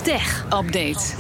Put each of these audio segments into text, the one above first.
Tech-update.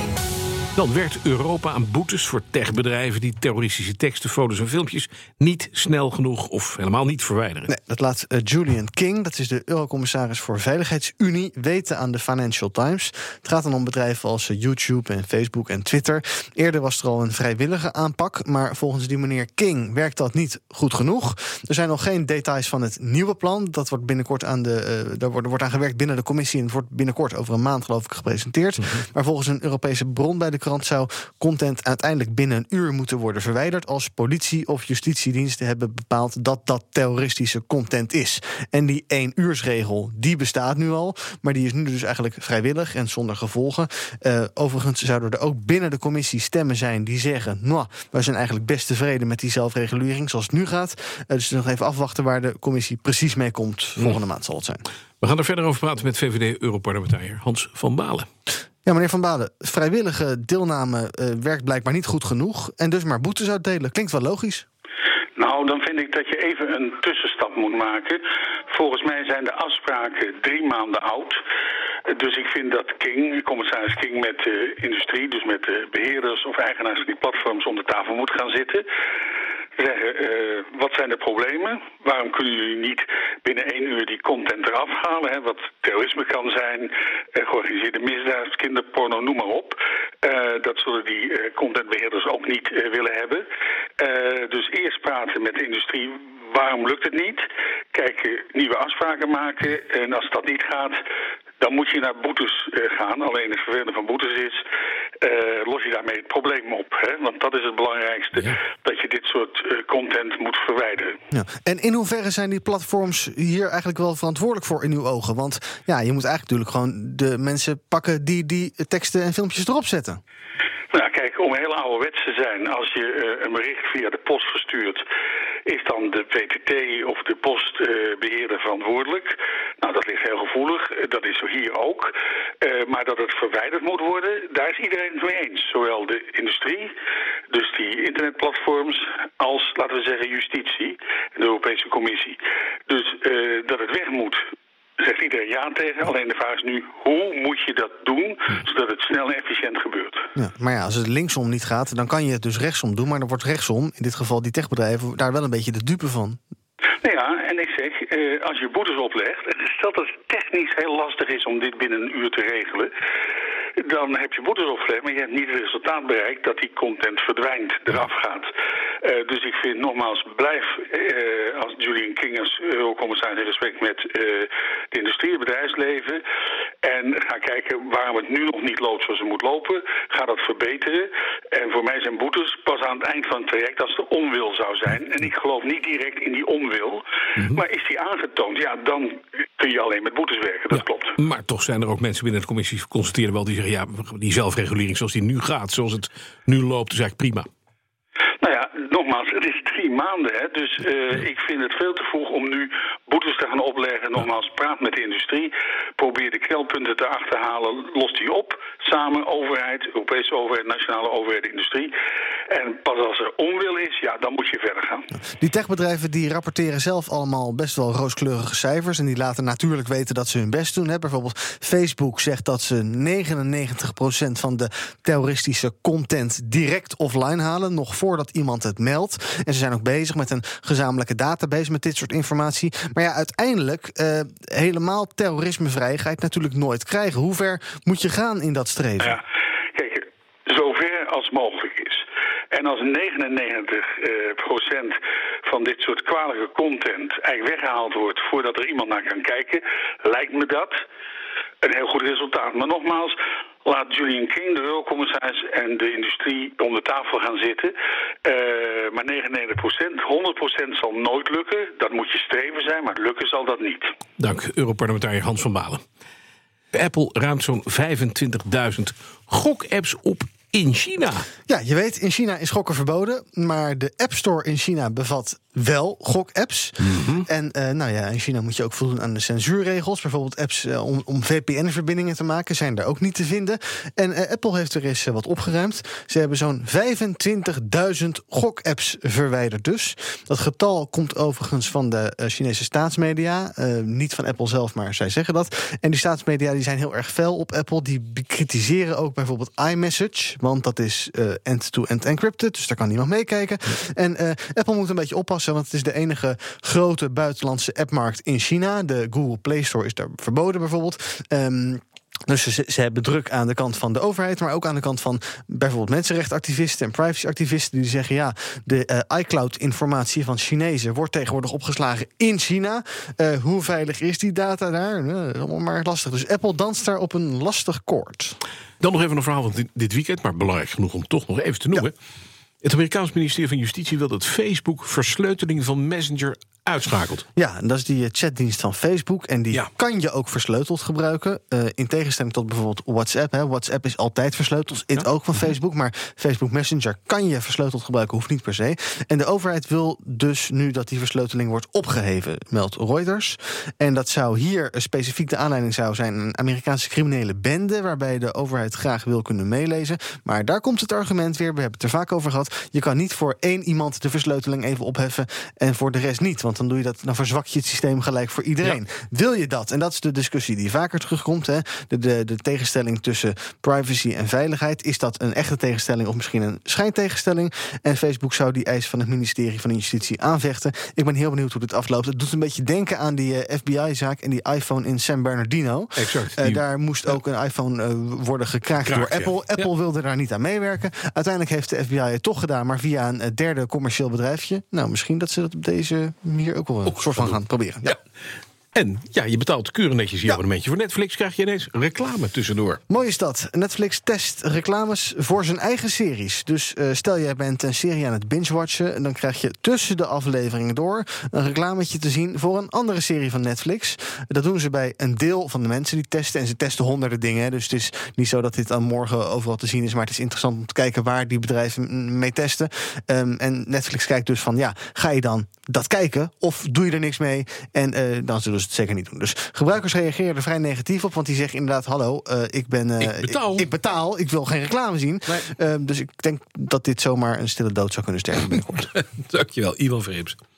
Dan werkt Europa aan boetes voor techbedrijven die terroristische teksten, foto's en filmpjes niet snel genoeg of helemaal niet verwijderen. Nee, dat laat Julian King, dat is de Eurocommissaris voor Veiligheidsunie, weten aan de Financial Times. Het gaat dan om bedrijven als YouTube en Facebook en Twitter. Eerder was er al een vrijwillige aanpak, maar volgens die meneer King werkt dat niet goed genoeg. Er zijn nog geen details van het nieuwe plan. Dat wordt binnenkort daar wordt aan gewerkt binnen de commissie en het wordt binnenkort over een maand geloof ik gepresenteerd. Maar volgens een Europese bron bij de krant zou content uiteindelijk binnen een uur moeten worden verwijderd als politie of justitiediensten hebben bepaald dat dat terroristische content is. En die 1-uursregel, die bestaat nu al, maar die is nu dus eigenlijk vrijwillig en zonder gevolgen. Overigens zouden er ook binnen de commissie stemmen zijn die zeggen, wij zijn eigenlijk best tevreden met die zelfregulering zoals het nu gaat. Dus nog even afwachten waar de commissie precies mee komt. Volgende maand zal het zijn. We gaan er verder over praten met VVD-Europarlementariër Hans van Balen. Ja, meneer Van Balen, vrijwillige deelname werkt blijkbaar niet goed genoeg en dus maar boetes uitdelen. Klinkt wel logisch. Nou, dan vind ik dat je even een tussenstap moet maken. Volgens mij zijn de afspraken 3 maanden oud. Dus ik vind dat commissaris King met de industrie, dus met de beheerders of eigenaars van die platforms om de tafel moet gaan zitten. Zeggen, wat zijn de problemen? Waarom kunnen jullie niet binnen 1 uur die content eraf halen? Hè? Wat terrorisme kan zijn, georganiseerde misdaad, kinderporno, noem maar op. Dat zullen die contentbeheerders ook niet willen hebben. Dus eerst praten met de industrie. Waarom lukt het niet? Kijken, nieuwe afspraken maken. En als dat niet gaat, dan moet je naar boetes gaan. Alleen het vervelende van boetes is, los je daarmee het probleem op. Hè? Want dat is het belangrijkste, dat je dit soort content moet verwijderen. Ja. En in hoeverre zijn die platforms hier eigenlijk wel verantwoordelijk voor in uw ogen? Want ja, je moet eigenlijk natuurlijk gewoon de mensen pakken die teksten en filmpjes erop zetten. Nou, kijk, om heel ouderwets te zijn, als je een bericht via de post verstuurt, is dan de PTT of de postbeheerder verantwoordelijk. Nou, dat ligt heel gevoelig. Dat is hier ook. Maar dat het verwijderd moet worden, daar is iedereen het mee eens. Zowel de industrie, dus die internetplatforms, als, laten we zeggen, justitie en de Europese Commissie. Dus dat het weg moet, zegt iedereen ja tegen. Alleen de vraag is nu, hoe moet je dat doen, zodat het snel en efficiënt gebeurt? Ja, maar ja, als het linksom niet gaat, dan kan je het dus rechtsom doen. Maar dan wordt rechtsom, in dit geval die techbedrijven, daar wel een beetje de dupe van. Nou ja, en ik zeg, als je boetes oplegt, stel dat het technisch heel lastig is om dit binnen een uur te regelen, dan heb je boetes opgelegd, maar je hebt niet het resultaat bereikt dat die content verdwijnt, eraf gaat. Dus ik vind nogmaals, blijf als Julian King als Eurocommissaris in respect met de industrie, het bedrijfsleven. En ga kijken waarom het nu nog niet loopt zoals het moet lopen. Ga dat verbeteren. En voor mij zijn boetes pas aan het eind van het traject als er onwil zou zijn. En ik geloof niet direct in die onwil. Maar is die aangetoond, ja, dan kun je alleen met boetes werken. Dat klopt. Maar toch zijn er ook mensen binnen de commissie, constateren wel, die zeggen, ja, die zelfregulering zoals die nu gaat, zoals het nu loopt, is eigenlijk prima. Nou ja, nogmaals, het is 3 maanden. Hè, dus ik vind het veel te vroeg om nu boetes te gaan opleggen. Nogmaals, praat met de industrie. Probeer de knelpunten te achterhalen. Los die op. Samen, overheid, Europese overheid, nationale overheid, industrie. En pas als er onwil is, ja, dan moet je verder gaan. Die techbedrijven die rapporteren zelf allemaal best wel rooskleurige cijfers. En die laten natuurlijk weten dat ze hun best doen. Hè. Bijvoorbeeld Facebook zegt dat ze 99% van de terroristische content direct offline halen, nog voordat iemand het meldt. En ze zijn ook bezig met een gezamenlijke database met dit soort informatie. Maar ja, uiteindelijk helemaal terrorismevrij ga je het natuurlijk nooit krijgen. Hoe ver moet je gaan in dat streven? Ja, kijk, zover als mogelijk is. En als 99% van dit soort kwalijke content eigenlijk weggehaald wordt voordat er iemand naar kan kijken, lijkt me dat een heel goed resultaat. Maar nogmaals, laat Julian King, de Eurocommissaris en de industrie om de tafel gaan zitten. Maar 99%, 100% zal nooit lukken. Dat moet je streven zijn, maar lukken zal dat niet. Dank, Europarlementariër Hans van Balen. Apple ruimt zo'n 25.000 gok-apps op in China. Ja, je weet, in China is gokken verboden. Maar de App Store in China bevat wel gokapps. En in China moet je ook voldoen aan de censuurregels. Bijvoorbeeld apps om VPN-verbindingen te maken zijn daar ook niet te vinden. En Apple heeft er eens wat opgeruimd. Ze hebben zo'n 25.000 gokapps verwijderd dus. Dat getal komt overigens van de Chinese staatsmedia. Niet van Apple zelf, maar zij zeggen dat. En die staatsmedia die zijn heel erg fel op Apple. Die bekritiseren ook bijvoorbeeld iMessage. Want dat is end-to-end encrypted. Dus daar kan niemand meekijken. En Apple moet een beetje oppassen. Want het is de enige grote buitenlandse appmarkt in China. De Google Play Store is daar verboden bijvoorbeeld. Dus ze hebben druk aan de kant van de overheid, maar ook aan de kant van bijvoorbeeld mensenrechtenactivisten en privacyactivisten die zeggen, ja, de iCloud-informatie van Chinezen wordt tegenwoordig opgeslagen in China. Hoe veilig is die data daar? Allemaal maar lastig. Dus Apple danst daar op een lastig koord. Dan nog even een verhaal van dit weekend, maar belangrijk genoeg om toch nog even te noemen. Ja. Het Amerikaans ministerie van Justitie wil dat Facebook versleuteling van Messenger uitschakelt. Ja, en dat is die chatdienst van Facebook. En die kan je ook versleuteld gebruiken. In tegenstelling tot bijvoorbeeld WhatsApp. WhatsApp is altijd versleuteld. Ook van Facebook. Maar Facebook Messenger kan je versleuteld gebruiken. Hoeft niet per se. En de overheid wil dus nu dat die versleuteling wordt opgeheven, meldt Reuters. En dat zou hier specifiek de aanleiding zou zijn een Amerikaanse criminele bende, waarbij de overheid graag wil kunnen meelezen. Maar daar komt het argument weer. We hebben het er vaak over gehad. Je kan niet voor één iemand de versleuteling even opheffen en voor de rest niet. Want dan doe je dat, dan verzwak je het systeem gelijk voor iedereen. Ja. Wil je dat? En dat is de discussie die vaker terugkomt. Hè? De tegenstelling tussen privacy en veiligheid. Is dat een echte tegenstelling of misschien een schijntegenstelling? En Facebook zou die eis van het ministerie van Justitie aanvechten. Ik ben heel benieuwd hoe dit afloopt. Het doet een beetje denken aan die FBI-zaak en die iPhone in San Bernardino. Exact. Daar moest ook een iPhone worden gekraakt door Apple. Ja. Apple wilde daar niet aan meewerken. Uiteindelijk heeft de FBI het toch gedaan, maar via een derde commercieel bedrijfje. Nou, misschien dat ze dat op deze manier ook wel een soort van gaan proberen. Ja. En je betaalt keurig netjes je abonnementje voor Netflix, krijg je ineens reclame tussendoor. Mooi is dat. Netflix test reclames voor zijn eigen series. Dus stel jij bent een serie aan het binge-watchen en dan krijg je tussen de afleveringen door een reclametje te zien voor een andere serie van Netflix. Dat doen ze bij een deel van de mensen die testen. En ze testen honderden dingen. Dus het is niet zo dat dit dan morgen overal te zien is, maar het is interessant om te kijken waar die bedrijven mee testen. En Netflix kijkt dus van, ga je dan dat kijken of doe je er niks mee? En dan zullen ze het zeker niet doen. Dus gebruikers reageren er vrij negatief op, want die zeggen inderdaad, hallo, ik betaal, ik wil geen reclame zien. Nee. Dus ik denk dat dit zomaar een stille dood zou kunnen sterven binnenkort. Dankjewel, Ivan Vreems.